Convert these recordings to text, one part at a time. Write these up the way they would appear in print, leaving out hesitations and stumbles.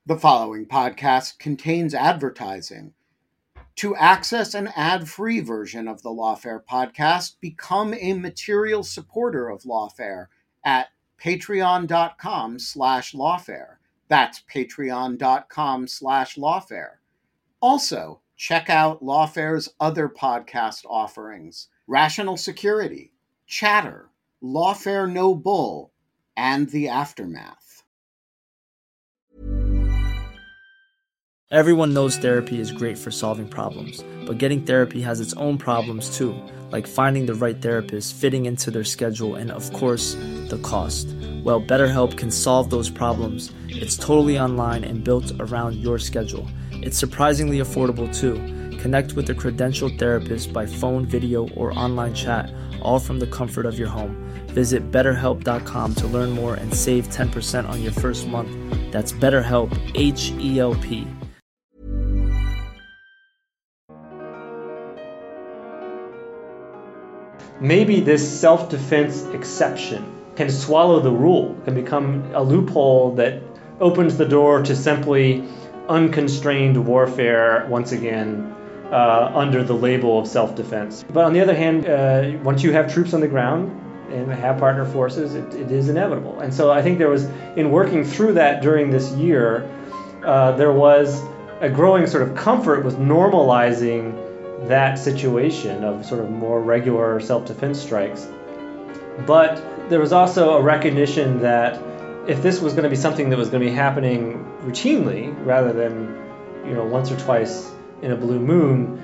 The following podcast contains advertising. To access an ad-free version of the Lawfare podcast, become a material supporter of Lawfare at patreon.com/lawfare. That's patreon.com/lawfare. Also, check out Lawfare's other podcast offerings: Rational Security, Chatter, Lawfare No Bull, and The Aftermath. Everyone knows therapy is great for solving problems, but getting therapy has its own problems too, like finding the right therapist, fitting into their schedule, and of course, the cost. Well, BetterHelp can solve those problems. It's totally online and built around your schedule. It's surprisingly affordable too. Connect with a credentialed therapist by phone, video, or online chat, all from the comfort of your home. Visit BetterHelp.com to learn more and save 10% on your first month. That's BetterHelp, H-E-L-P. Maybe this self-defense exception can swallow the rule, can become a loophole that opens the door to simply unconstrained warfare once again under the label of self-defense. But on the other hand, once you have troops on the ground and have partner forces, it is inevitable. And so I think there was, in working through that during this year, there was a growing sort of comfort with normalizing that situation of sort of more regular self-defense strikes. But there was also a recognition that if this was going to be something that was going to be happening routinely rather than, once or twice in a blue moon,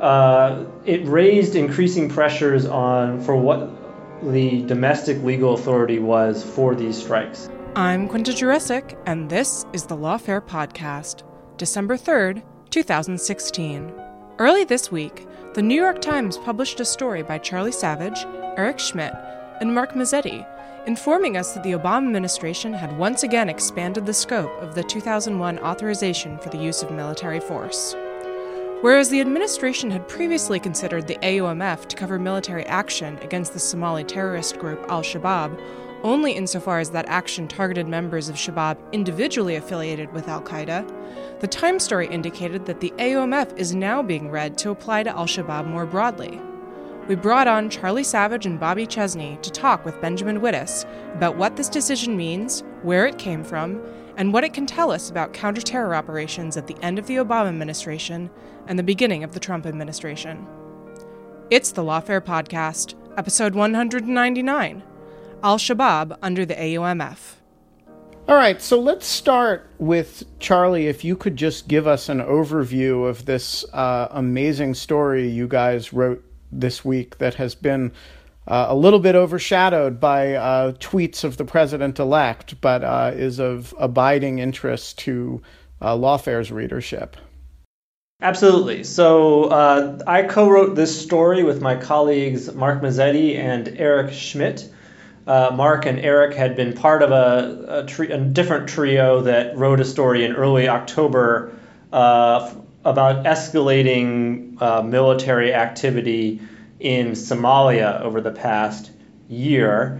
it raised increasing pressures for what the domestic legal authority was for these strikes. I'm Quinta Jurecic, and this is the Lawfare Podcast, December 3rd, 2016. Early this week, the New York Times published a story by Charlie Savage, Eric Schmidt, and Mark Mazzetti, informing us that the Obama administration had once again expanded the scope of the 2001 authorization for the use of military force. Whereas the administration had previously considered the AUMF to cover military action against the Somali terrorist group al-Shabaab, only insofar as that action targeted members of Shabaab individually affiliated with al-Qaeda, the Times story indicated that the AUMF is now being read to apply to al-Shabaab more broadly. We brought on Charlie Savage and Bobby Chesney to talk with Benjamin Wittes about what this decision means, where it came from, and what it can tell us about counter-terror operations at the end of the Obama administration and the beginning of the Trump administration. It's the Lawfare Podcast, episode 199. Al-Shabaab under the AUMF. All right, so let's start with Charlie. If you could just give us an overview of this amazing story you guys wrote this week that has been a little bit overshadowed by tweets of the president-elect, but is of abiding interest to Lawfare's readership. Absolutely. So I co-wrote this story with my colleagues Mark Mazzetti and Eric Schmidt. Mark and Eric had been part of a different trio that wrote a story in early October about escalating military activity in Somalia over the past year.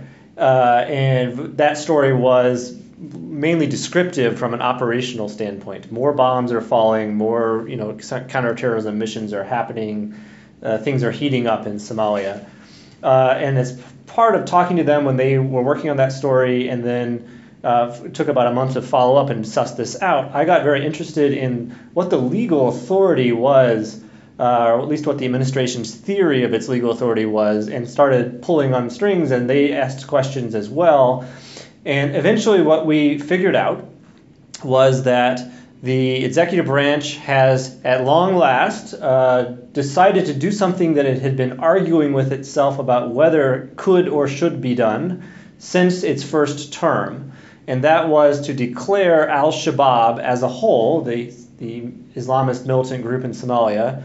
And that story was mainly descriptive from an operational standpoint. More bombs are falling, more counterterrorism missions are happening, things are heating up in Somalia. And as part of talking to them when they were working on that story, and then it took about a month to follow up and suss this out, I got very interested in what the legal authority was, or at least what the administration's theory of its legal authority was, and started pulling on strings, and they asked questions as well. And eventually what we figured out was that the executive branch has, at long last, decided to do something that it had been arguing with itself about whether could or should be done since its first term. And that was to declare al-Shabaab as a whole, the Islamist militant group in Somalia,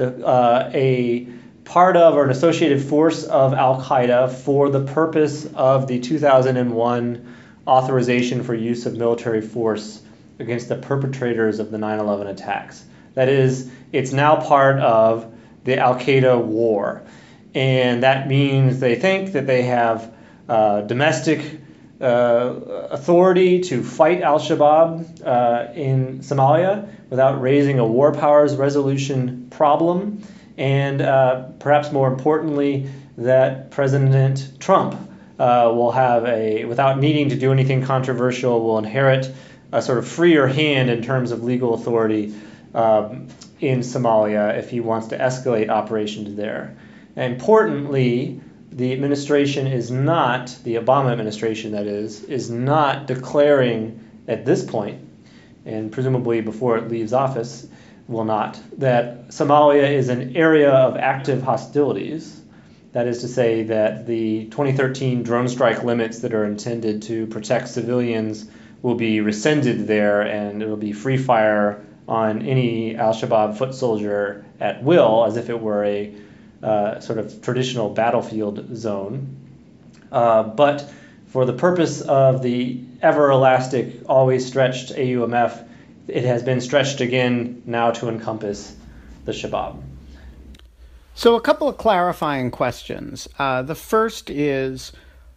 a part of or an associated force of al-Qaeda for the purpose of the 2001 authorization for use of military force against the perpetrators of the 9/11 attacks. That is, it's now part of the al-Qaeda war. And that means they think that they have domestic authority to fight al-Shabaab in Somalia without raising a war powers resolution problem, and perhaps more importantly, that President Trump will have without needing to do anything controversial, will inherit a sort of freer hand in terms of legal authority in Somalia if he wants to escalate operations there. And importantly, the administration is not, the Obama administration that is not declaring at this point, and presumably before it leaves office, will not, that Somalia is an area of active hostilities. That is to say that the 2013 drone strike limits that are intended to protect civilians will be rescinded there, and it will be free fire on any al-Shabaab foot soldier at will, as if it were a sort of traditional battlefield zone. But for the purpose of the ever-elastic, always stretched AUMF, it has been stretched again now to encompass the Shabaab. So a couple of clarifying questions. The first is,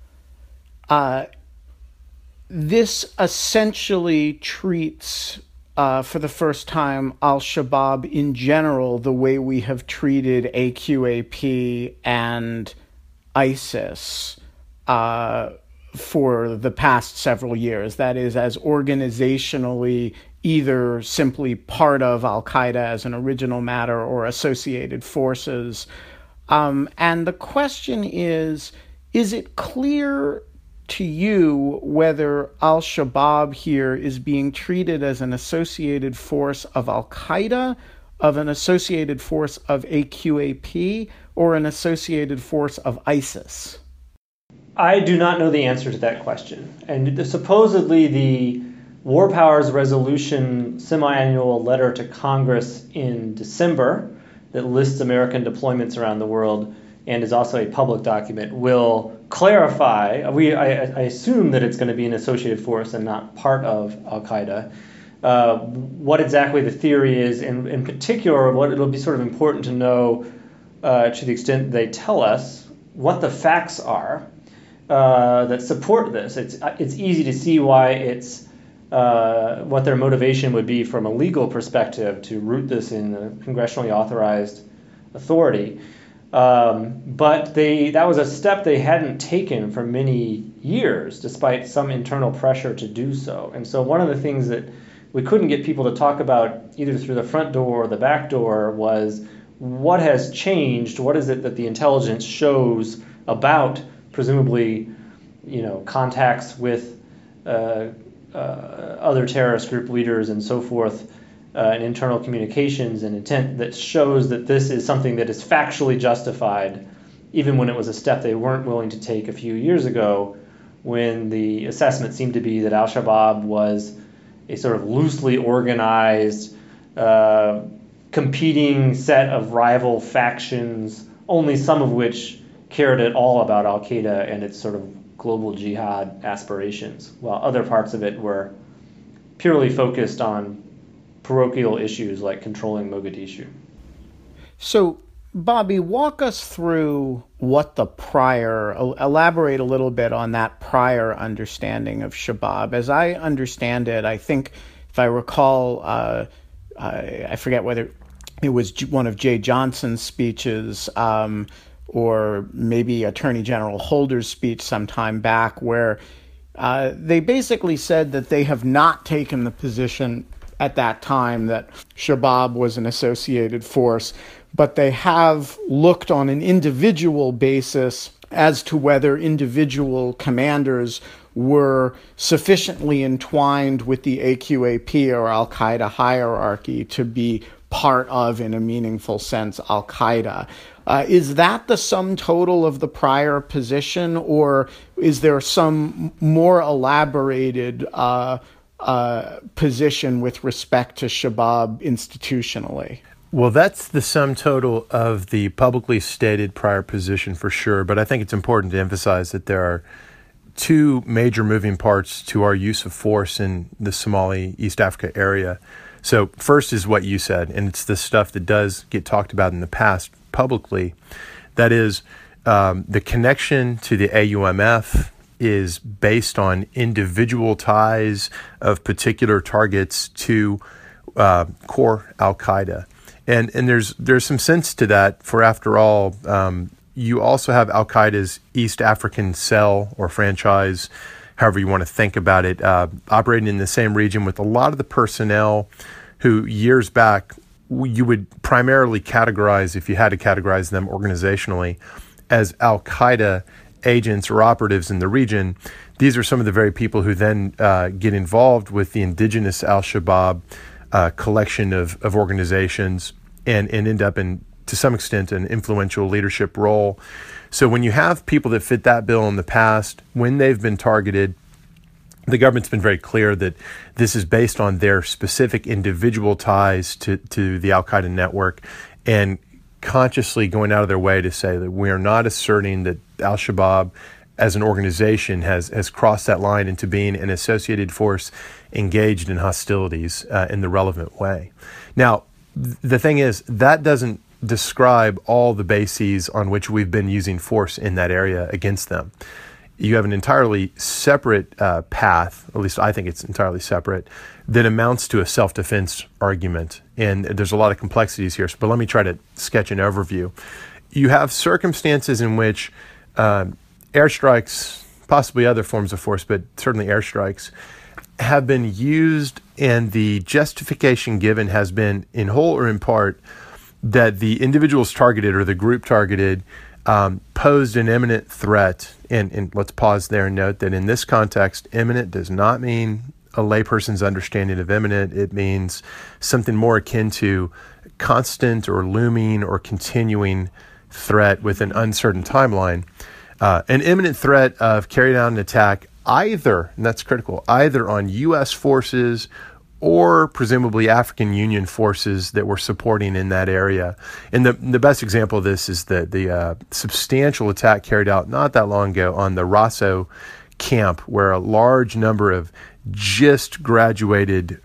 this essentially treats, for the first time, al-Shabaab in general the way we have treated AQAP and ISIS for the past several years. That is, as organizationally either simply part of al-Qaeda as an original matter or associated forces. And the question is it clear to you whether al-Shabaab here is being treated as an associated force of al-Qaeda, of an associated force of AQAP, or an associated force of ISIS? I do not know the answer to that question. And supposedly the War Powers Resolution semi-annual letter to Congress in December that lists American deployments around the world and is also a public document will clarify. I assume that it's going to be an associated force and not part of al-Qaeda. What exactly the theory is, and in particular, what it'll be sort of important to know to the extent they tell us what the facts are that support this. It's easy to see why it's what their motivation would be from a legal perspective to root this in a congressionally authorized authority. But that was a step they hadn't taken for many years, despite some internal pressure to do so. And so one of the things that we couldn't get people to talk about either through the front door or the back door was what has changed, what is it that the intelligence shows about presumably, contacts with other terrorist group leaders and so forth, and internal communications and intent that shows that this is something that is factually justified, even when it was a step they weren't willing to take a few years ago, when the assessment seemed to be that al-Shabaab was a sort of loosely organized, competing set of rival factions, only some of which cared at all about al-Qaeda and its sort of global jihad aspirations, while other parts of it were purely focused on parochial issues like controlling Mogadishu. So, Bobby, walk us through what elaborate a little bit on that prior understanding of Shabaab. As I understand it, I think, if I recall, I forget whether it was one of Jay Johnson's speeches, or maybe Attorney General Holder's speech sometime back, where they basically said that they have not taken the position at that time that Shabaab was an associated force, but they have looked on an individual basis as to whether individual commanders were sufficiently entwined with the AQAP or al-Qaeda hierarchy to be part of, in a meaningful sense, al-Qaeda. Is that the sum total of the prior position, or is there some more elaborated position with respect to Shabaab institutionally? Well, that's the sum total of the publicly stated prior position for sure, but I think it's important to emphasize that there are two major moving parts to our use of force in the Somali East Africa area. So first is what you said, and it's the stuff that does get talked about in the past publicly. That is the connection to the AUMF is based on individual ties of particular targets to core Al-Qaeda. And there's some sense to that, for after all, you also have Al-Qaeda's East African cell or franchise, however you want to think about it, operating in the same region with a lot of the personnel who years back you would primarily categorize, if you had to categorize them organizationally, as Al-Qaeda agents or operatives in the region. These are some of the very people who then get involved with the indigenous Al-Shabaab collection of organizations and end up in, to some extent, an influential leadership role. So when you have people that fit that bill in the past, when they've been targeted, the government's been very clear that this is based on their specific individual ties to the Al-Qaeda network, and consciously going out of their way to say that we are not asserting that Al-Shabaab as an organization has crossed that line into being an associated force engaged in hostilities in the relevant way. Now, the thing is, that doesn't describe all the bases on which we've been using force in that area against them. You have an entirely separate path, at least I think it's entirely separate, that amounts to a self-defense argument. And there's a lot of complexities here, but let me try to sketch an overview. You have circumstances in which airstrikes, possibly other forms of force, but certainly airstrikes, have been used, and the justification given has been, in whole or in part, that the individuals targeted or the group targeted posed an imminent threat. And let's pause there and note that in this context, imminent does not mean a layperson's understanding of imminent. It means something more akin to constant or looming or continuing threat with an uncertain timeline. An imminent threat of carrying out an attack either, and that's critical, either on U.S. forces or presumably African Union forces that were supporting in that area. And the best example of this is the substantial attack carried out not that long ago on the Raso camp, where a large number of just graduated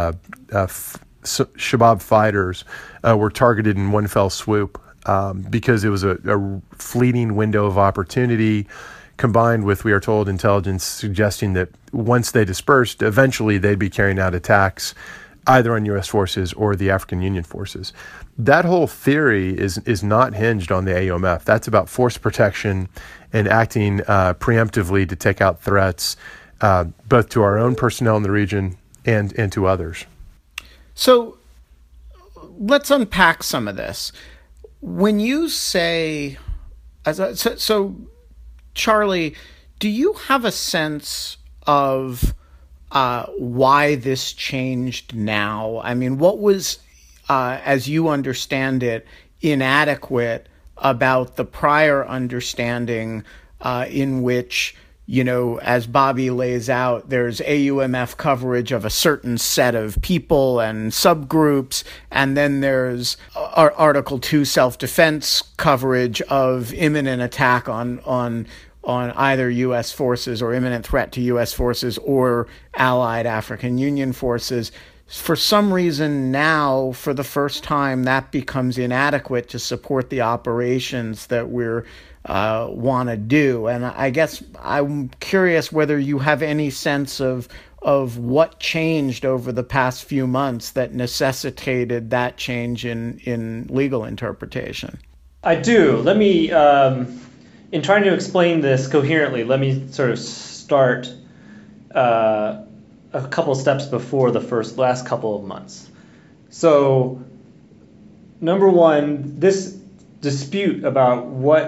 Shabab fighters were targeted in one fell swoop because it was a fleeting window of opportunity, combined with, we are told, intelligence suggesting that once they dispersed, eventually they'd be carrying out attacks either on U.S. forces or the African Union forces. That whole theory is not hinged on the AUMF. That's about force protection and acting preemptively to take out threats, both to our own personnel in the region and to others. So let's unpack some of this. When you say, Charlie, do you have a sense of why this changed now? I mean, what was, as you understand it, inadequate about the prior understanding in which, you know, as Bobby lays out, there's AUMF coverage of a certain set of people and subgroups, and then there's Article 2 self-defense coverage of imminent attack on either U.S. forces or imminent threat to U.S. forces or allied African Union forces. For some reason now, for the first time, that becomes inadequate to support the operations that we're want to do. And I guess I'm curious whether you have any sense of what changed over the past few months that necessitated that change in legal interpretation. I do. Let me, in trying to explain this coherently, let me sort of start a couple steps before the last couple of months. So, number one, this dispute about what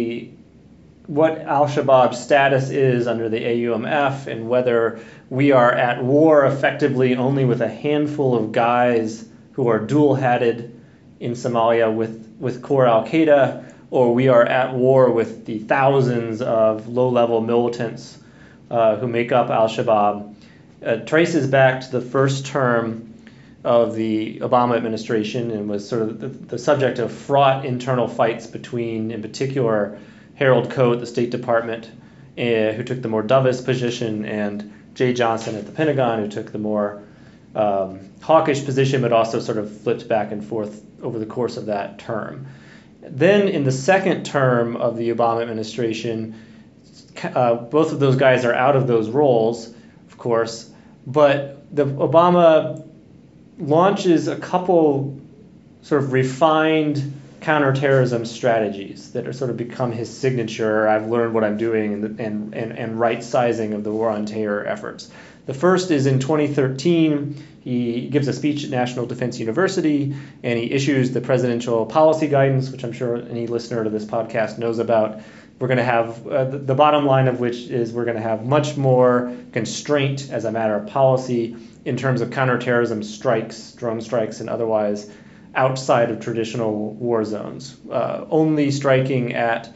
Al-Shabaab's status is under the AUMF and whether we are at war effectively only with a handful of guys who are dual-hatted in Somalia with core Al-Qaeda, or we are at war with the thousands of low-level militants who make up Al-Shabaab, traces back to the first term of the Obama administration and was sort of the subject of fraught internal fights between, in particular, Harold Koh at the State Department, who took the more dovish position, and Jay Johnson at the Pentagon, who took the more hawkish position, but also sort of flipped back and forth over the course of that term. Then in the second term of the Obama administration, both of those guys are out of those roles, of course, but Obama launches a couple sort of refined counterterrorism strategies that are sort of become his signature. I've learned what I'm doing, and right sizing of the war on terror efforts. The first is in 2013. He gives a speech at National Defense University, and he issues the presidential policy guidance, which I'm sure any listener to this podcast knows about. We're going to have the bottom line of which is we're going to have much more constraint as a matter of policy in terms of counterterrorism strikes, drone strikes, and otherwise outside of traditional war zones. Only striking at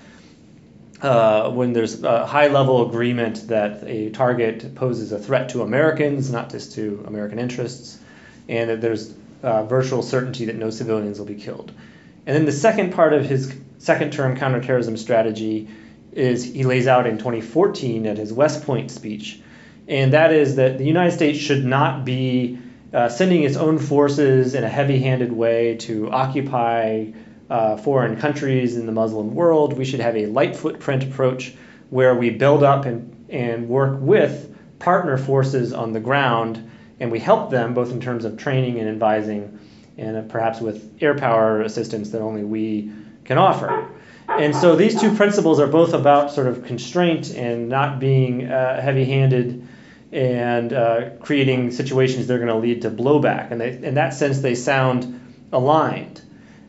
when there's a high-level agreement that a target poses a threat to Americans, not just to American interests, and that there's virtual certainty that no civilians will be killed. And then the second part of his second-term counterterrorism strategy is he lays out in 2014 at his West Point speech, and that is that the United States should not be sending its own forces in a heavy-handed way to occupy foreign countries in the Muslim world. We should have a light footprint approach where we build up and work with partner forces on the ground, and we help them both in terms of training and advising, and perhaps with air power assistance that only we can offer. And so these two principles are both about sort of constraint and not being heavy-handed and creating situations that are going to lead to blowback. And in that sense, they sound aligned.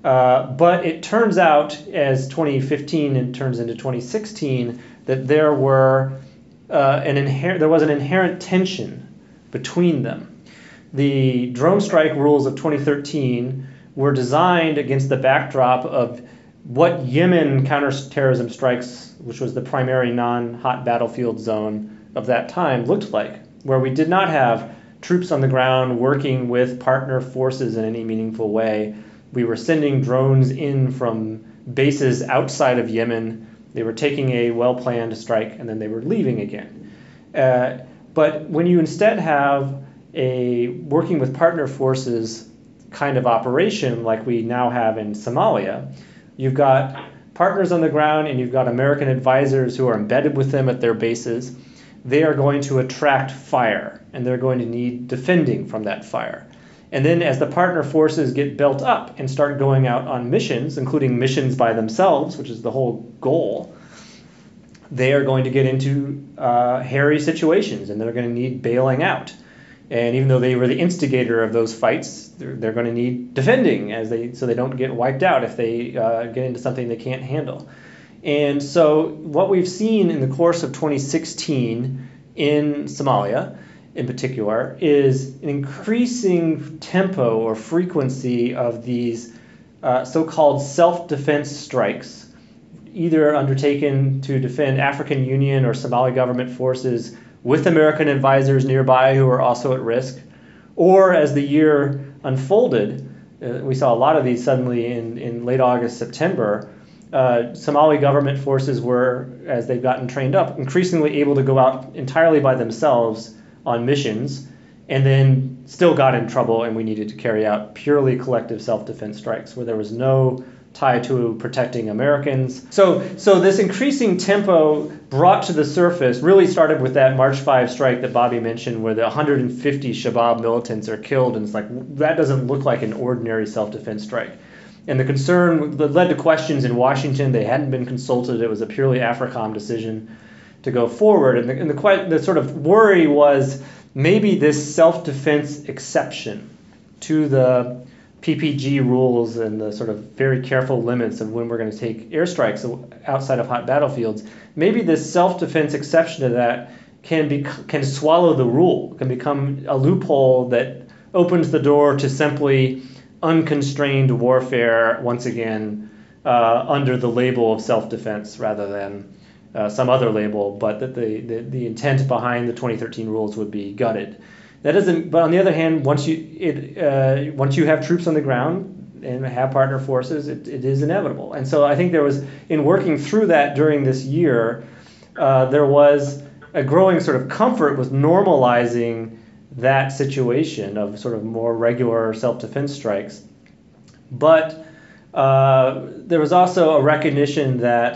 But it turns out, as 2015 and turns into 2016, that there was an inherent tension between them. The drone strike rules of 2013 were designed against the backdrop of what Yemen counterterrorism strikes, which was the primary non-hot battlefield zone of that time, looked like, where we did not have troops on the ground working with partner forces in any meaningful way. We were sending drones in from bases outside of Yemen. They were taking a well-planned strike, and then they were leaving again. But when you instead have a working with partner forces kind of operation like we now have in Somalia, you've got partners on the ground and you've got American advisors who are embedded with them at their bases. They are going to attract fire, and they're going to need defending from that fire. And then as the partner forces get built up and start going out on missions, including missions by themselves, which is the whole goal, they are going to get into hairy situations, and they're going to need bailing out. And even though they were the instigator of those fights, they're going to need defending so they don't get wiped out if they get into something they can't handle. And so what we've seen in the course of 2016 in Somalia, in particular, is an increasing tempo or frequency of these so-called self-defense strikes, either undertaken to defend African Union or Somali government forces with American advisors nearby who are also at risk, or as the year unfolded, we saw a lot of these suddenly in late August, September. Somali government forces were, as they've gotten trained up, increasingly able to go out entirely by themselves on missions, and then still got in trouble, and we needed to carry out purely collective self-defense strikes where there was no tie to protecting Americans. So this increasing tempo brought to the surface really started with that March 5 strike that Bobby mentioned, where the 150 Shabab militants are killed, and it's like, that doesn't look like an ordinary self-defense strike. And the concern that led to questions in Washington. They hadn't been consulted. It was a purely AFRICOM decision to go forward. And the sort of worry was maybe this self-defense exception to the PPG rules and the sort of very careful limits of when we're going to take airstrikes outside of hot battlefields, maybe this self-defense exception to that can swallow the rule, can become a loophole that opens the door to simply unconstrained warfare once again under the label of self-defense rather than some other label, but that the intent behind the 2013 rules would be gutted. That doesn't. But on the other hand, once you have troops on the ground and have partner forces, it is inevitable. And so I think there was, in working through that during this year, there was a growing sort of comfort with normalizing that situation of sort of more regular self-defense strikes. But there was also a recognition that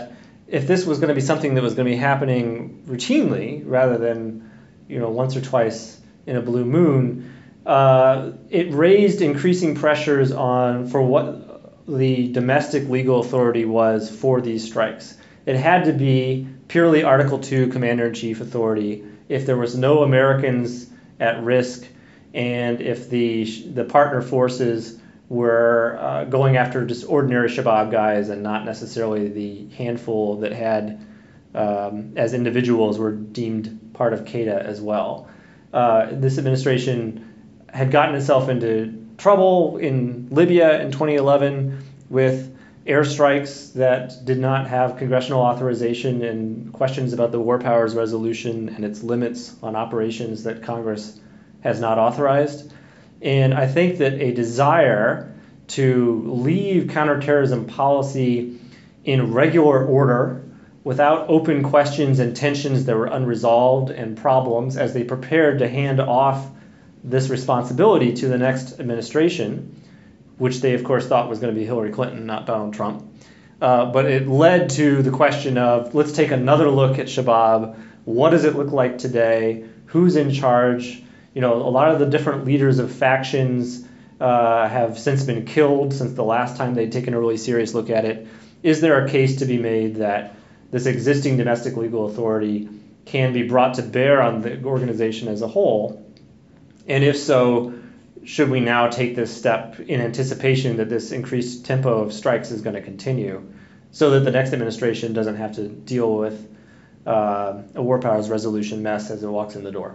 if this was going to be something that was going to be happening routinely rather than, once or twice in a blue moon, it raised increasing pressures for what the domestic legal authority was for these strikes. It had to be purely Article II Commander-in-Chief authority if there was no Americans at risk, and if the partner forces were going after just ordinary Shabab guys and not necessarily the handful that had, as individuals, were deemed part of Qaeda as well. This administration had gotten itself into trouble in Libya in 2011 with airstrikes that did not have congressional authorization and questions about the War Powers Resolution and its limits on operations that Congress has not authorized. And I think that a desire to leave counterterrorism policy in regular order without open questions and tensions that were unresolved and problems as they prepared to hand off this responsibility to the next administration, which they, of course, thought was going to be Hillary Clinton, not Donald Trump. But it led to the question of, let's take another look at Shabab. What does it look like today? Who's in charge? A lot of the different leaders of factions have since been killed since the last time they'd taken a really serious look at it. Is there a case to be made that this existing domestic legal authority can be brought to bear on the organization as a whole? And if so, should we now take this step in anticipation that this increased tempo of strikes is going to continue so that the next administration doesn't have to deal with a War Powers Resolution mess as it walks in the door?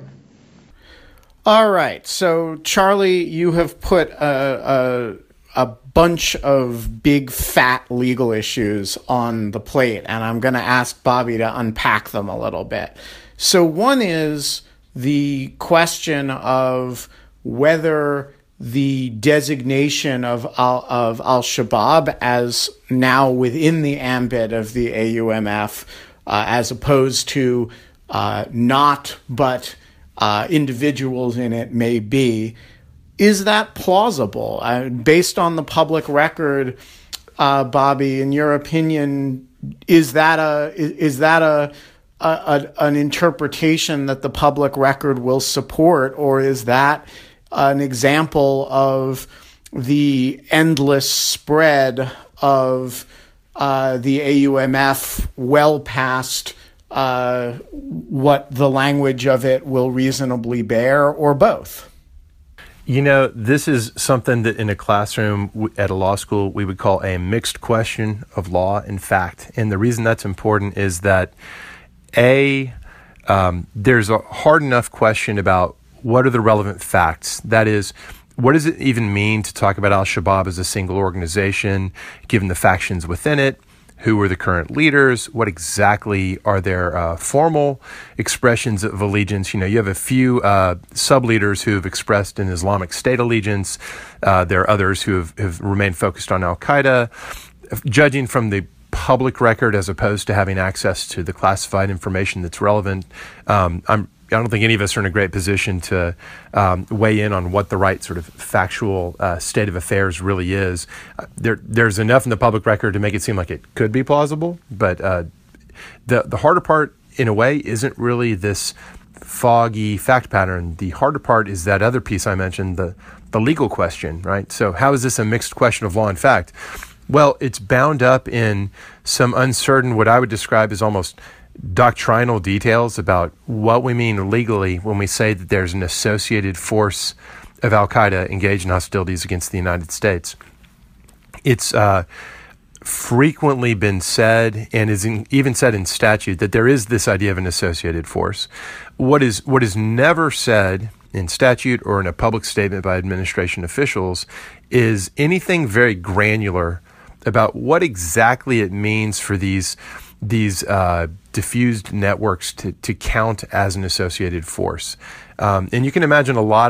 All right. So, Charlie, you have put a bunch of big, fat legal issues on the plate, and I'm going to ask Bobby to unpack them a little bit. So one is the question of whether the designation of al-Shabaab as now within the ambit of the AUMF, as opposed to not but individuals in it may be, is that plausible? Based on the public record, Bobby, in your opinion, is that an interpretation that the public record will support, or is that an example of the endless spread of the AUMF well past what the language of it will reasonably bear, or both? This is something that in a classroom at a law school we would call a mixed question of law and fact. And the reason that's important is that there's a hard enough question about what are the relevant facts. That is, what does it even mean to talk about al-Shabaab as a single organization, given the factions within it? Who are the current leaders? What exactly are their formal expressions of allegiance? You have a few sub-leaders who have expressed an Islamic State allegiance. There are others who have remained focused on al-Qaeda. Judging from the public record as opposed to having access to the classified information that's relevant, I don't think any of us are in a great position to weigh in on what the right sort of factual state of affairs really is. There's enough in the public record to make it seem like it could be plausible, but the harder part, in a way, isn't really this foggy fact pattern. The harder part is that other piece I mentioned, the legal question, right? So how is this a mixed question of law and fact? Well, it's bound up in some uncertain, what I would describe as almost doctrinal details about what we mean legally when we say that there's an associated force of al-Qaeda engaged in hostilities against the United States. It's frequently been said, and is even said in statute, that there is this idea of an associated force. What is never said in statute or in a public statement by administration officials is anything very granular about what exactly it means for these diffused networks to count as an associated force. And you can imagine a lot of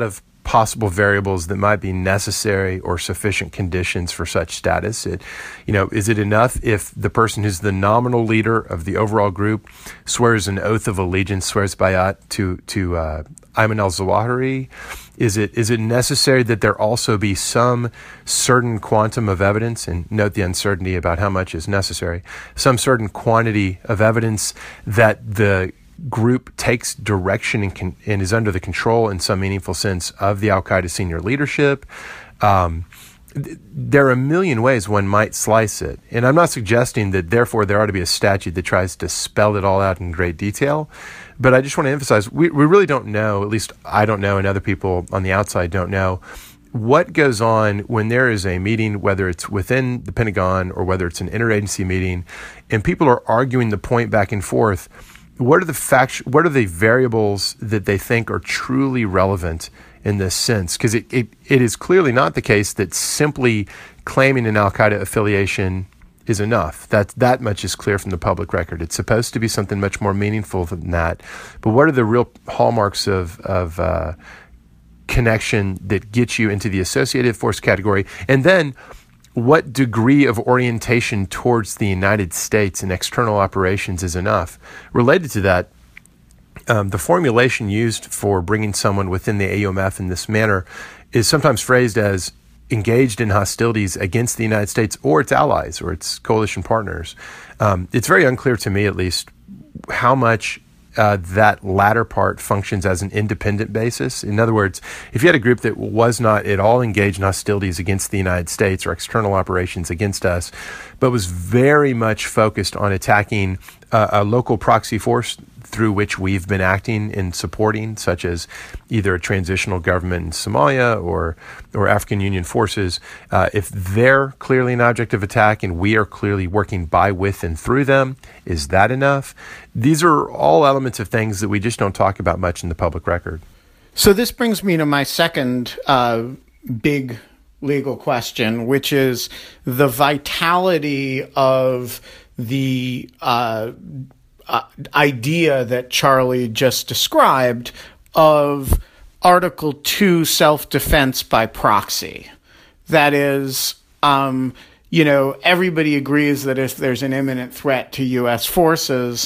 possible variables that might be necessary or sufficient conditions for such status. Is it enough if the person who's the nominal leader of the overall group swears an oath of allegiance, swears bayat to Ayman al-Zawahiri? Is it necessary that there also be some certain quantum of evidence, and note the uncertainty about how much is necessary, some certain quantity of evidence that the group takes direction and is under the control in some meaningful sense of the al-Qaeda senior leadership? There are a million ways one might slice it. And I'm not suggesting that therefore there ought to be a statute that tries to spell it all out in great detail. But I just want to emphasize, we really don't know, at least I don't know and other people on the outside don't know, what goes on when there is a meeting, whether it's within the Pentagon or whether it's an interagency meeting, and people are arguing the point back and forth. What are the variables that they think are truly relevant in this sense? Because it is clearly not the case that simply claiming an al-Qaeda affiliation is enough. That much is clear from the public record. It's supposed to be something much more meaningful than that. But what are the real hallmarks of connection that get you into the associated force category? And then what degree of orientation towards the United States and external operations is enough? Related to that, the formulation used for bringing someone within the AUMF in this manner is sometimes phrased as engaged in hostilities against the United States or its allies or its coalition partners. It's very unclear to me, at least, how much that latter part functions as an independent basis. In other words, if you had a group that was not at all engaged in hostilities against the United States or external operations against us, but was very much focused on attacking a local proxy force through which we've been acting and supporting, such as either a transitional government in Somalia or African Union forces, if they're clearly an object of attack and we are clearly working by, with, and through them, is that enough? These are all elements of things that we just don't talk about much in the public record. So this brings me to my second big legal question, which is the vitality of the idea that Charlie just described of Article 2 self-defense by proxy. That is, everybody agrees that if there's an imminent threat to U.S. forces,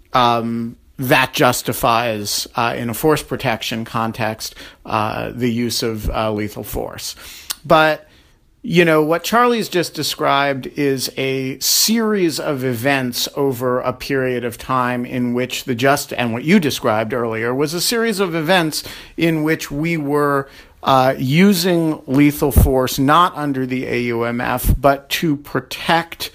that justifies, in a force protection context, the use of lethal force. But what Charlie's just described is a series of events over a period of time in which and what you described earlier was a series of events in which we were using lethal force not under the AUMF, but to protect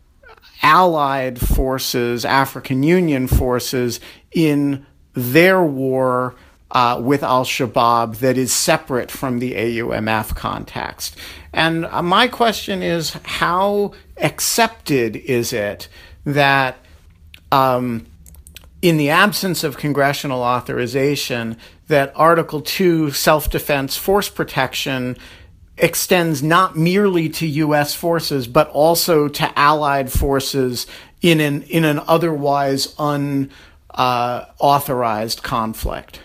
allied forces, African Union forces, in their war with al-Shabaab that is separate from the AUMF context. And my question is, how accepted is it that in the absence of congressional authorization, that Article 2 self-defense force protection extends not merely to U.S. forces, but also to allied forces in an otherwise unauthorized conflict?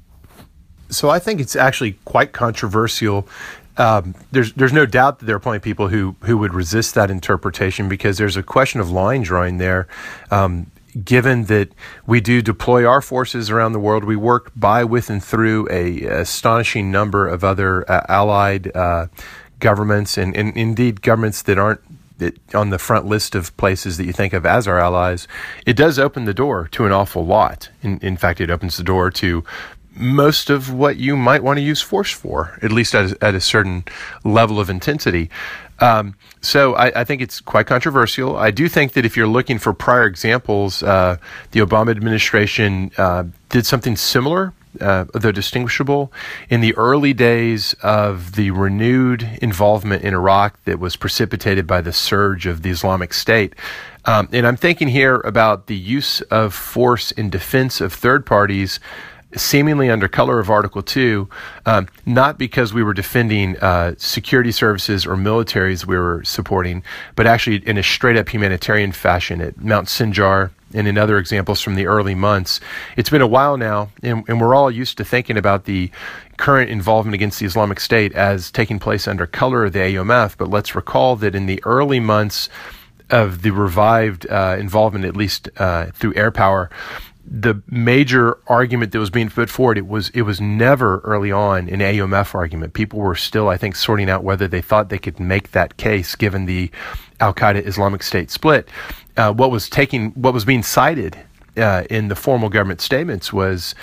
So I think it's actually quite controversial. There's no doubt that there are plenty of people who would resist that interpretation because there's a question of line drawing there. Given that we do deploy our forces around the world, we work by, with, and through a astonishing number of other allied governments and indeed governments that aren't on the front list of places that you think of as our allies. It does open the door to an awful lot. In fact, it opens the door to most of what you might want to use force for, at least at a certain level of intensity. So I think it's quite controversial. I do think that if you're looking for prior examples, the Obama administration did something similar, though distinguishable, in the early days of the renewed involvement in Iraq that was precipitated by the surge of the Islamic State. And I'm thinking here about the use of force in defense of third parties seemingly under color of Article 2, not because we were defending security services or militaries we were supporting, but actually in a straight-up humanitarian fashion at Mount Sinjar and in other examples from the early months. It's been a while now, and we're all used to thinking about the current involvement against the Islamic State as taking place under color of the AUMF, but let's recall that in the early months of the revived involvement, at least through air power, the major argument that was being put forward, it was never early on an AUMF argument. People were still, I think, sorting out whether they thought they could make that case given the Al-Qaeda Islamic State split. What was being cited in the formal government statements was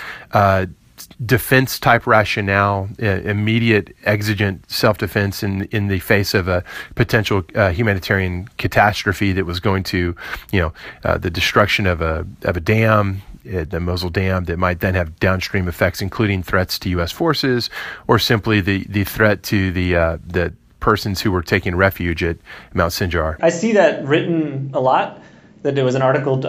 defense type rationale, immediate exigent self-defense in the face of a potential humanitarian catastrophe that was going to, the destruction of a dam, the Mosul Dam, that might then have downstream effects, including threats to U.S. forces, or simply the threat to the persons who were taking refuge at Mount Sinjar. I see that written a lot, that there was an Article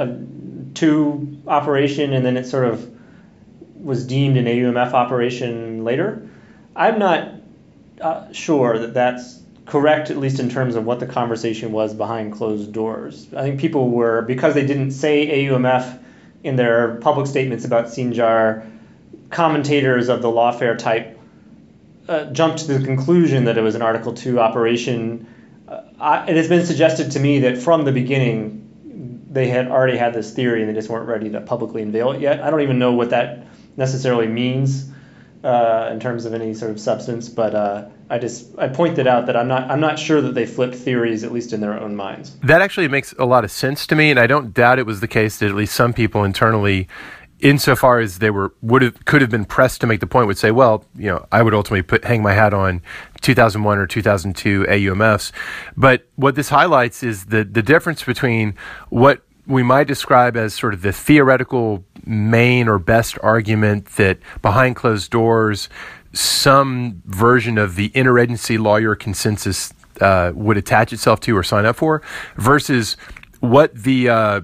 2 operation, and then it sort of was deemed an AUMF operation later. I'm not sure that that's correct, at least in terms of what the conversation was behind closed doors. I think people were, because they didn't say AUMF in their public statements about Sinjar, commentators of the lawfare type jumped to the conclusion that it was an Article 2 operation. It has been suggested to me that from the beginning they had already had this theory and they just weren't ready to publicly unveil it yet. I don't even know what that necessarily means in terms of any sort of substance, but I pointed out that I'm not sure that they flipped theories, at least in their own minds. That actually makes a lot of sense to me, and I don't doubt it was the case that at least some people internally, insofar as they could have been pressed to make the point, would say, well, I would ultimately hang my hat on 2001 or 2002 AUMFs. But what this highlights is the difference between what we might describe as sort of the theoretical main or best argument that behind closed doors, some version of the interagency lawyer consensus would attach itself to or sign up for, versus what the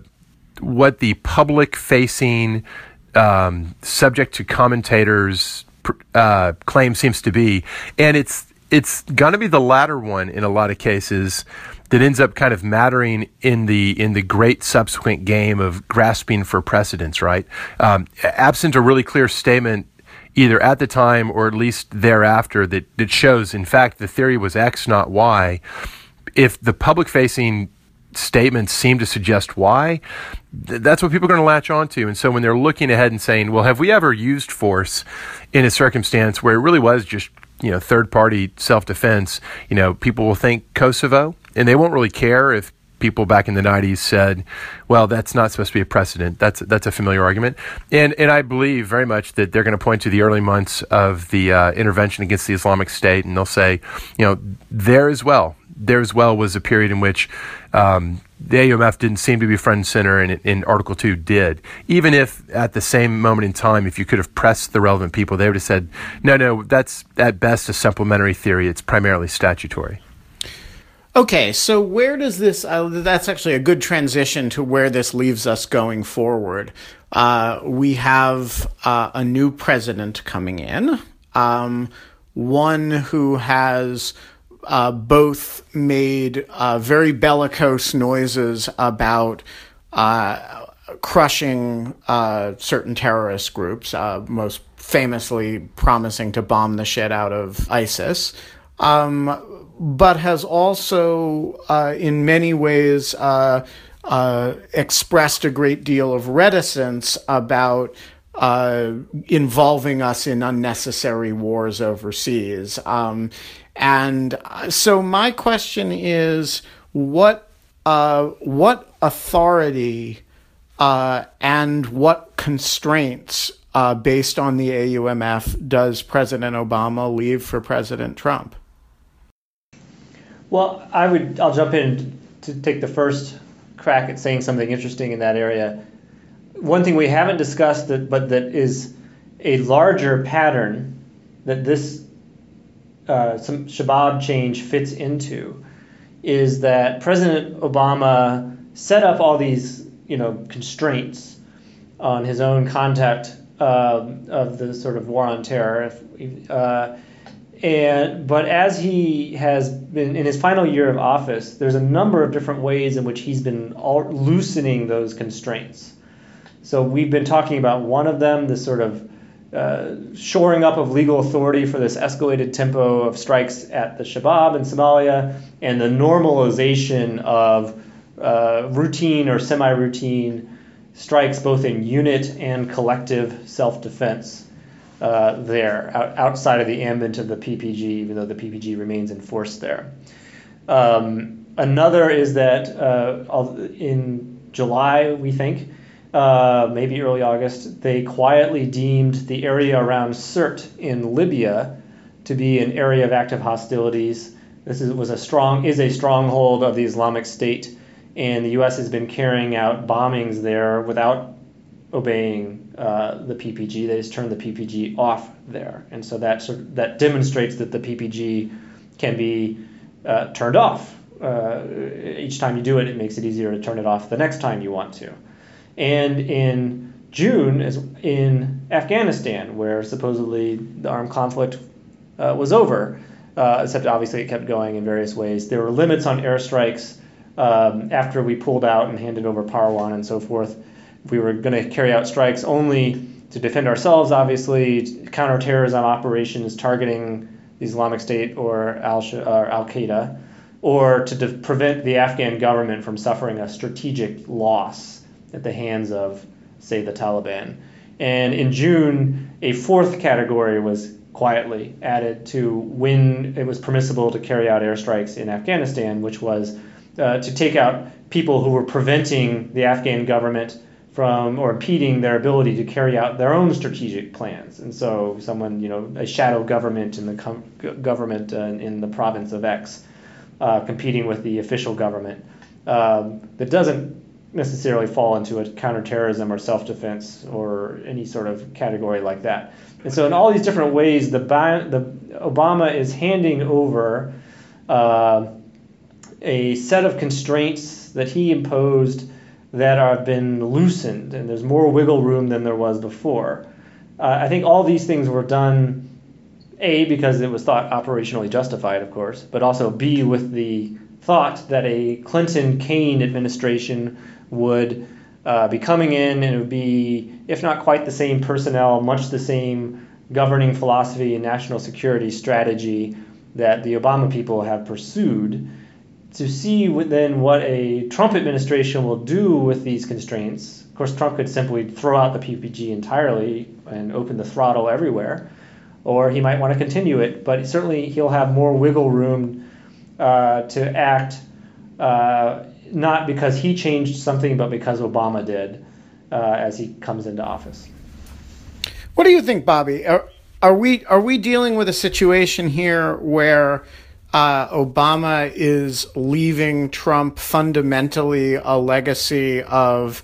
public-facing, subject to commentators claim seems to be. And it's going to be the latter one in a lot of cases that ends up kind of mattering in the great subsequent game of grasping for precedence, right? Absent a really clear statement either at the time or at least thereafter that shows, in fact, the theory was X, not Y. If the public-facing statements seem to suggest Y, that's what people are going to latch onto. And so when they're looking ahead and saying, well, have we ever used force in a circumstance where it really was just third-party self-defense, people will think Kosovo, and they won't really care if people back in the 90s said, well, that's not supposed to be a precedent. That's a familiar argument. And I believe very much that they're going to point to the early months of the intervention against the Islamic State, and they'll say, there as well was a period in which the AUMF didn't seem to be front and center, and Article 2 did. Even if at the same moment in time, if you could have pressed the relevant people, they would have said, no, that's at best a supplementary theory. It's primarily statutory. Okay, so where does this, that's actually a good transition to where this leaves us going forward. We have a new president coming in, one who has both made very bellicose noises about crushing certain terrorist groups, most famously promising to bomb the shit out of ISIS, but has also, in many ways, expressed a great deal of reticence about involving us in unnecessary wars overseas. And so my question is, what authority and what constraints, based on the AUMF, does President Obama leave for President Trump? Well, I'll jump in to take the first crack at saying something interesting in that area. One thing we haven't discussed, but that is a larger pattern that this some Shabab change fits into, is that President Obama set up all these constraints on his own contact of the sort of war on terror. But as he has been in his final year of office, there's a number of different ways in which he's been loosening those constraints. So we've been talking about one of them, this sort of shoring up of legal authority for this escalated tempo of strikes at the Shabaab in Somalia, and the normalization of routine or semi-routine strikes both in unit and collective self-defense there, outside of the ambit of the PPG, even though the PPG remains in force there. Another is that in July, we think, maybe early August, they quietly deemed the area around Sirte in Libya to be an area of active hostilities. This is a stronghold of the Islamic State, and the U.S. has been carrying out bombings there without obeying the PPG. They just turned the PPG off there, and so that demonstrates that the PPG can be turned off. Each time you do it, it makes it easier to turn it off the next time you want to. And in June, in Afghanistan, where supposedly the armed conflict was over, except obviously it kept going in various ways, there were limits on airstrikes after we pulled out and handed over Parwan and so forth. We were going to carry out strikes only to defend ourselves, obviously, counterterrorism operations targeting the Islamic State or Al-Qaeda, or to prevent the Afghan government from suffering a strategic loss at the hands of, say, the Taliban. And in June, a fourth category was quietly added to when it was permissible to carry out airstrikes in Afghanistan, which was to take out people who were preventing the Afghan government from or impeding their ability to carry out their own strategic plans. And so someone, a shadow government in the government in the province of X, competing with the official government, that doesn't necessarily fall into a counterterrorism or self-defense or any sort of category like that. And so in all these different ways, the Obama is handing over a set of constraints that he imposed that have been loosened, and there's more wiggle room than there was before. I think all these things were done, A, because it was thought operationally justified, of course, but also B, with the thought that a Clinton-Kaine administration would be coming in, and it would be, if not quite the same personnel, much the same governing philosophy and national security strategy that the Obama people have pursued. To see then what a Trump administration will do with these constraints. Of course, Trump could simply throw out the PPG entirely and open the throttle everywhere, or he might want to continue it, but certainly he'll have more wiggle room to act, not because he changed something, but because Obama did as he comes into office. What do you think, Bobby? Are we dealing with a situation here where Obama is leaving Trump fundamentally a legacy of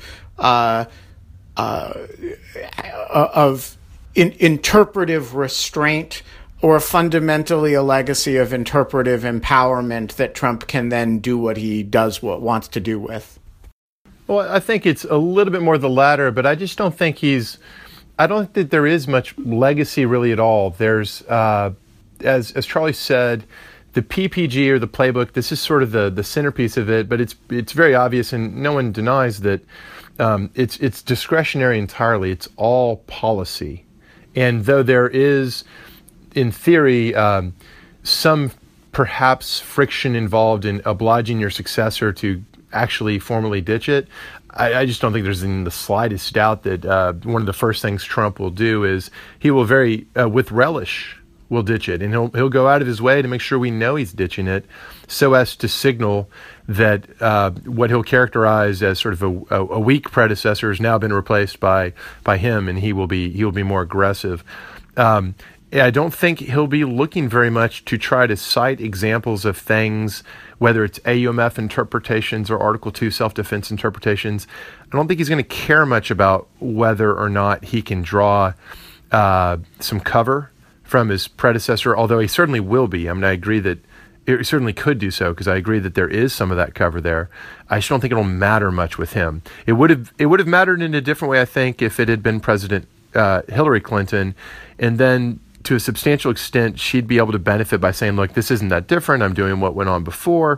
interpretive restraint, or fundamentally a legacy of interpretive empowerment that Trump can then do what he wants to do with? Well, I think it's a little bit more the latter, but I just don't think I don't think there is much legacy really at all. There's, as Charlie said, the PPG or the playbook, this is sort of the centerpiece of it, but it's very obvious, and no one denies that it's discretionary entirely. It's all policy. And though there is, in theory, some perhaps friction involved in obliging your successor to actually formally ditch it, I just don't think there's in the slightest doubt that one of the first things Trump will do is he will with relish, will ditch it, and he'll go out of his way to make sure we know he's ditching it, so as to signal that what he'll characterize as sort of a weak predecessor has now been replaced by him, and he will be more aggressive. I don't think he'll be looking very much to try to cite examples of things, whether it's AUMF interpretations or Article 2 self-defense interpretations. I don't think he's going to care much about whether or not he can draw some cover from his predecessor, although he certainly will be. I mean, I agree that it certainly could do so, because I agree that there is some of that cover there. I just don't think it'll matter much with him. It would have mattered in a different way, I think, if it had been President Hillary Clinton, and then to a substantial extent, she'd be able to benefit by saying, look, this isn't that different. I'm doing what went on before.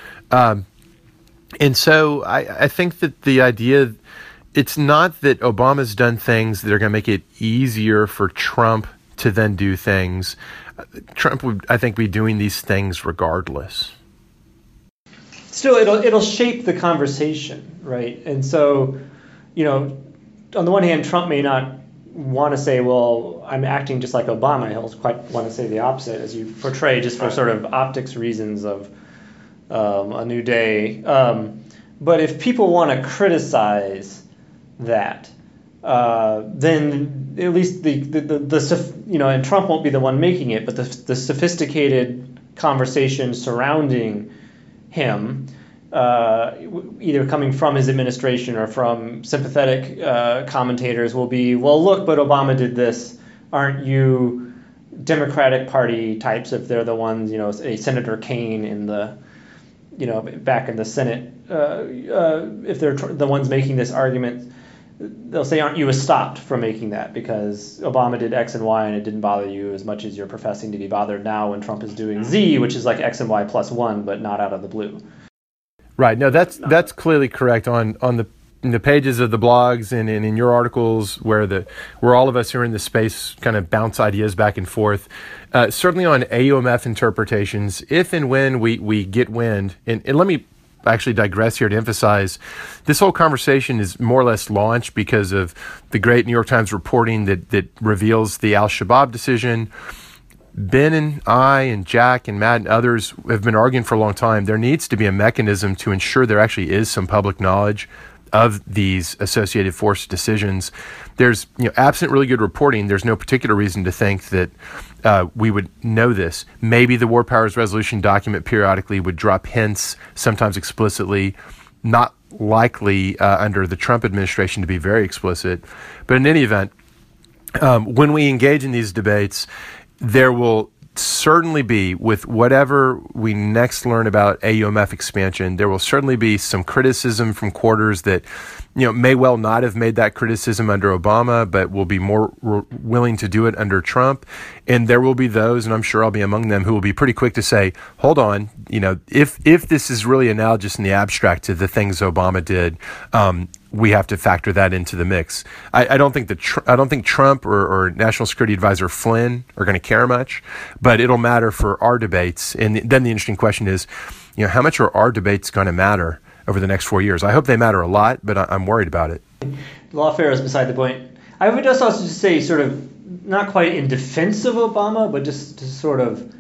And so I think that the idea, it's not that Obama's done things that are going to make it easier for Trump to then do things. Trump would, I think, be doing these things regardless. Still, it'll shape the conversation, right? And so, on the one hand, Trump may not want to say, well, I'm acting just like Obama. He'll quite want to say the opposite, as you portray, just for sort of optics reasons of a new day. But if people want to criticize that, then at least the and Trump won't be the one making it, but the sophisticated conversation surrounding him, either coming from his administration or from sympathetic commentators, will be, well, look, but Obama did this. Aren't you Democratic Party types, if they're the ones, a Senator Kaine in the, back in the Senate, if they're the ones making this argument, they'll say, aren't you stopped from making that because Obama did X and Y and it didn't bother you as much as you're professing to be bothered now when Trump is doing Z, which is like X and Y plus one, but not out of the blue. Right. No, that's clearly correct. On the pages of the blogs and in your articles where all of us who are in the space kind of bounce ideas back and forth, certainly on AUMF interpretations, if and when we get wind, and let me actually digress here to emphasize, this whole conversation is more or less launched because of the great New York Times reporting that reveals the al-Shabaab decision. Ben and I and Jack and Matt and others have been arguing for a long time. There needs to be a mechanism to ensure there actually is some public knowledge of these associated force decisions. There's, absent really good reporting, there's no particular reason to think that we would know this. Maybe the War Powers Resolution document periodically would drop hints, sometimes explicitly, not likely under the Trump administration to be very explicit. But in any event, when we engage in these debates, there will certainly be, with whatever we next learn about AUMF expansion, there will certainly be some criticism from quarters that, may well not have made that criticism under Obama, but will be more willing to do it under Trump. And there will be those, and I'm sure I'll be among them, who will be pretty quick to say, hold on, if this is really analogous in the abstract to the things Obama did, we have to factor that into the mix. I don't think Trump or National Security Advisor Flynn are going to care much, but it'll matter for our debates. And then the interesting question is, how much are our debates going to matter over the next 4 years? I hope they matter a lot, but I'm worried about it. Lawfare is beside the point. I would just also say, sort of, not quite in defense of Obama, but just to sort of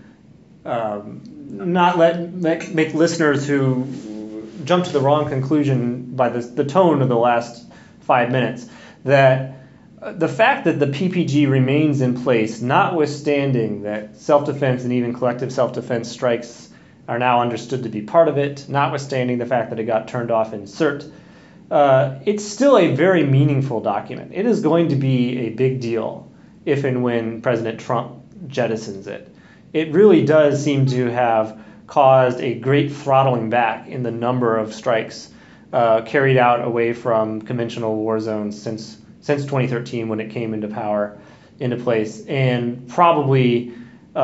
not make listeners who jump to the wrong conclusion by the tone of the last 5 minutes, that the fact that the PPG remains in place, notwithstanding that self-defense and even collective self-defense strikes are now understood to be part of it, notwithstanding the fact that it got turned off in CERT, it's still a very meaningful document. It is going to be a big deal if and when President Trump jettisons it. It really does seem to have caused a great throttling back in the number of strikes carried out away from conventional war zones since 2013 when it came into place, and probably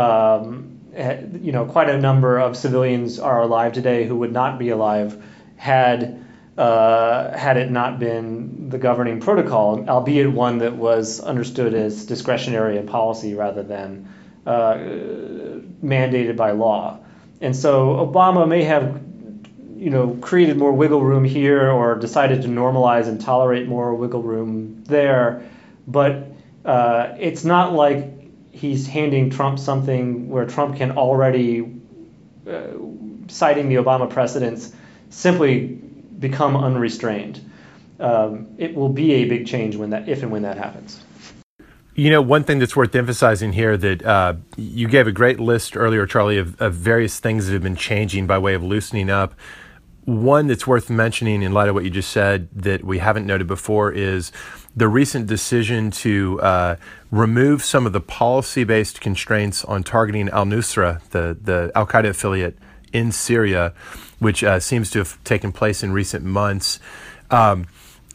quite a number of civilians are alive today who would not be alive had it not been the governing protocol, albeit one that was understood as discretionary and policy rather than mandated by law. And so Obama may have, created more wiggle room here or decided to normalize and tolerate more wiggle room there, but it's not like he's handing Trump something where Trump can already, citing the Obama precedents, simply become unrestrained. It will be a big change if and when that happens. One thing that's worth emphasizing here that you gave a great list earlier, Charlie, of various things that have been changing by way of loosening up. One that's worth mentioning in light of what you just said that we haven't noted before is the recent decision to remove some of the policy-based constraints on targeting al-Nusra, the al-Qaeda affiliate in Syria, which seems to have taken place in recent months.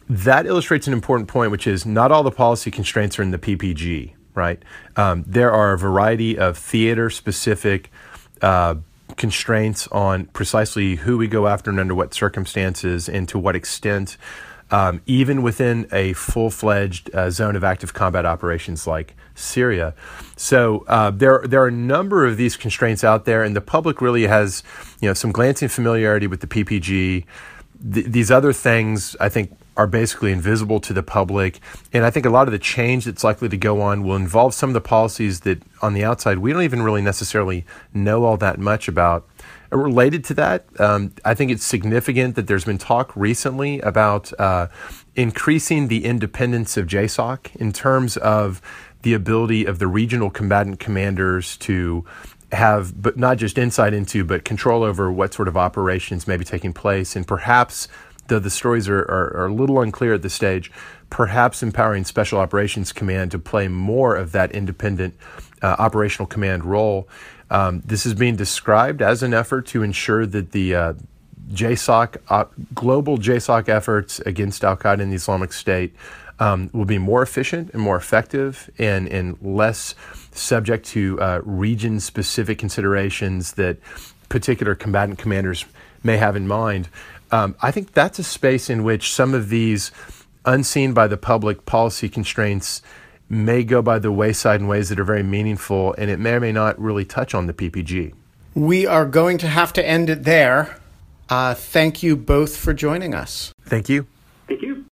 That illustrates an important point, which is not all the policy constraints are in the PPG, right? There are a variety of theater-specific constraints on precisely who we go after and under what circumstances and to what extent, even within a full-fledged zone of active combat operations like Syria. So there are a number of these constraints out there, and the public really has some glancing familiarity with the PPG. These other things, I think, are basically invisible to the public. And I think a lot of the change that's likely to go on will involve some of the policies that on the outside we don't even really necessarily know all that much about. Related to that, I think it's significant that there's been talk recently about increasing the independence of JSOC in terms of the ability of the regional combatant commanders to have, but not just insight into, but control over what sort of operations may be taking place. And perhaps, though the stories are a little unclear at this stage, perhaps empowering Special Operations Command to play more of that independent operational command role. This is being described as an effort to ensure that the JSOC, global JSOC efforts against al-Qaeda and the Islamic State will be more efficient and more effective and less subject to region-specific considerations that particular combatant commanders may have in mind. I think that's a space in which some of these unseen by the public policy constraints may go by the wayside in ways that are very meaningful, and it may or may not really touch on the PPG. We are going to have to end it there. Thank you both for joining us. Thank you. Thank you.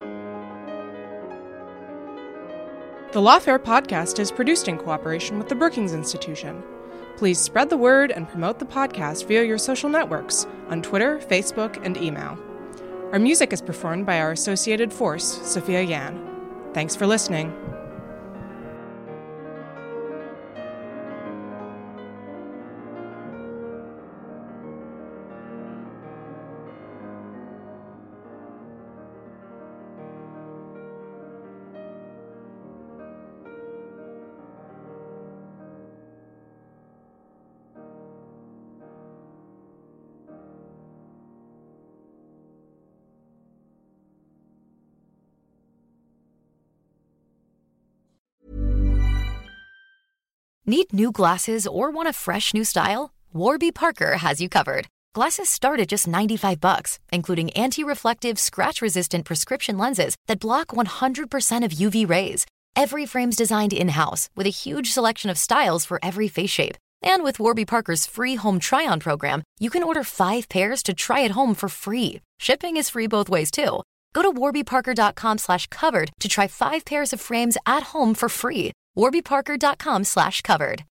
The Lawfare podcast is produced in cooperation with the Brookings Institution. Please spread the word and promote the podcast via your social networks on Twitter, Facebook, and email. Our music is performed by our associated force, Sophia Yan. Thanks for listening. Need new glasses or want a fresh new style? Warby Parker has you covered. Glasses start at just $95, including anti-reflective, scratch-resistant prescription lenses that block 100% of UV rays. Every frame's designed in-house with a huge selection of styles for every face shape. And with Warby Parker's free home try-on program, you can order 5 pairs to try at home for free. Shipping is free both ways, too. Go to warbyparker.com/covered to try 5 pairs of frames at home for free. warbyparker.com/covered.